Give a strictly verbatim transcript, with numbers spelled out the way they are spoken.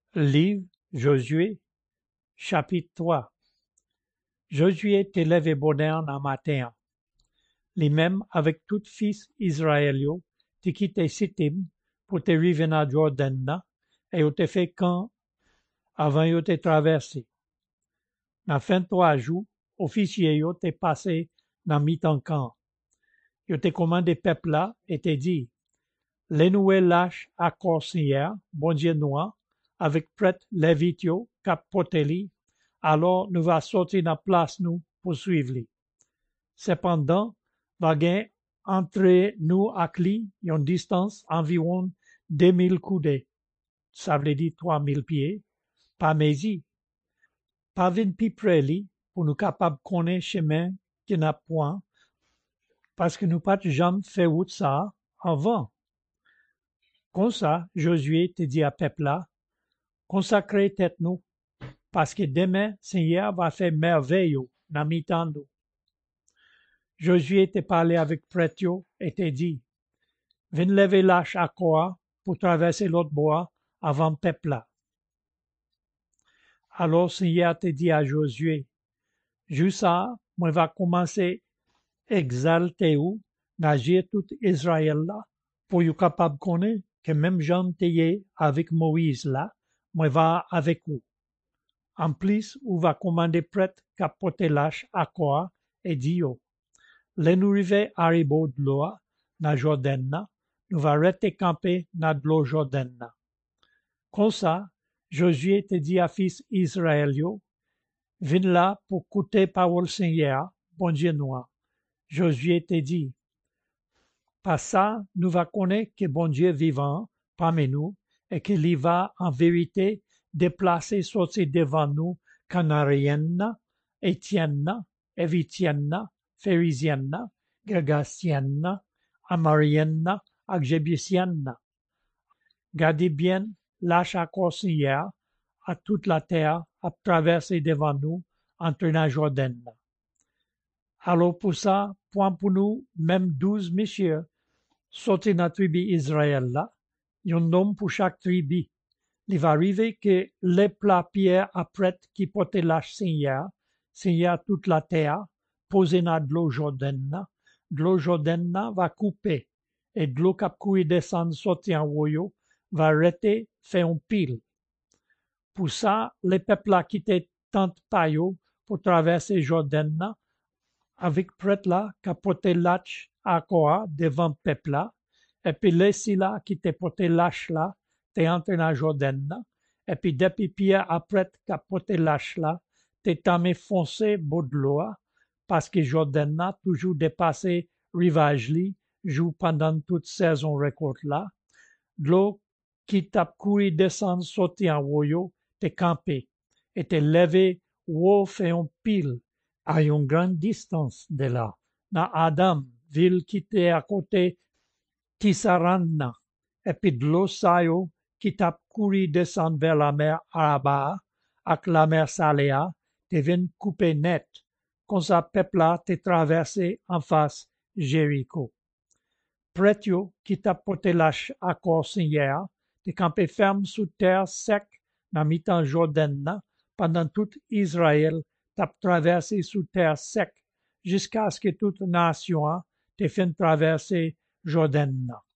Livre Josué, chapitre trois. Josué te levé bonheur en matin. Les mêmes avec tout fils israélio te quitté Sittim pour te river à Jordan et au te fait camp avant yo te traversé. Na fin trois jours, officier yo te passé dans mi-temps camp. Yo te commandé peuple là et te dit, les nouvelles lâches à Corsière, bon Dieu noir, avec prêtre Lévitio, cap poteli, alors nous va sortir dans place nous pour suivre lui. Cependant, va gain entre nous à lui une distance environ deux mille coudées, ça veut dire trois mille pieds, par mesi. Pas vin pi près lui pour nous capables connaître chemin qui n'a point, parce que nous pas jamais fait route ça avant. Comme ça, Josué te dit à peuple là, consacrez tête nous, parce que demain, Seigneur va faire merveille dans mi-temps nous. Josué te parlé avec prêtre et te dit, viens lever l'âche à quoi pour traverser l'autre bois avant peuple là. Alors Seigneur te dit à Josué, juste ça, moi va commencer exalter ou d'agir tout Israël là, pour être capable de connaître que même Jean te avec Moïse là, moi va avec vous. En plus, ou va commander prêtre capoter l'âche à quoi et dit yo. Les nous arriver à Ribo de l'eau, na Jordan, nous va rester camper na de l'eau Jordan. Comme ça, Josué te dit à fils Israël yo, viens là pour écouter parole Seigneur, bon Dieu noir. Josué te dit, par ça, nous va connaître que bon Dieu vivant parmi nous et qu'il y va en vérité déplacer sortir devant nous Canarienne, Étienne, Évitienne, Pharisienne, Gergasienne, Amarienne, Jébusienne. Gardez bien l'âche à Corsière à toute la terre à traverser devant nous entre la Jordan. Alors pour ça, point pour nous, même douze messieurs, sortis de la tribu Israël là, un homme pour chaque tribu. Il va arriver que les plats pierres après qui portent l'âge Seigneur, Seigneur toute la terre, posé dans de l'eau Jordan, de l'eau Jordan va couper, et de l'eau cap couille descendre sortir en royaume, va arrêter, faire un pile. Pour ça, les peuples a quitté tant payo pour traverser Jordan, avec prêtre là, qui a porté l'âge à quoi devant peuple là, et puis les si là qui t'est porté l'âge là, t'es entré dans Jordan, et puis depuis Pierre après qui a porté l'âge là, t'es tamé foncé beau de l'eau, parce que Jordan a toujours dépassé rivage li, joue pendant toute saison récolte là, de l'eau qui t'a couru descendre sorti en royaume, t'es campé, et t'es levé, ou fait un pile, à une grande distance de là, dans Adam, ville qui était à côté Tissaranna, et puis de l'eau sayo qui t'a couru descendre vers la mer Araba, avec la mer Saléa, te vient couper net, quand ça peuple là te traversé en face Jéricho. Prêtre qui t'a porté l'âche à Corsière, te campé ferme sous terre sec, dans mi-temps Jordan, pendant tout Israël, t'a traversé sous terre sec, jusqu'à ce que toute nation te fait traverser Jordan.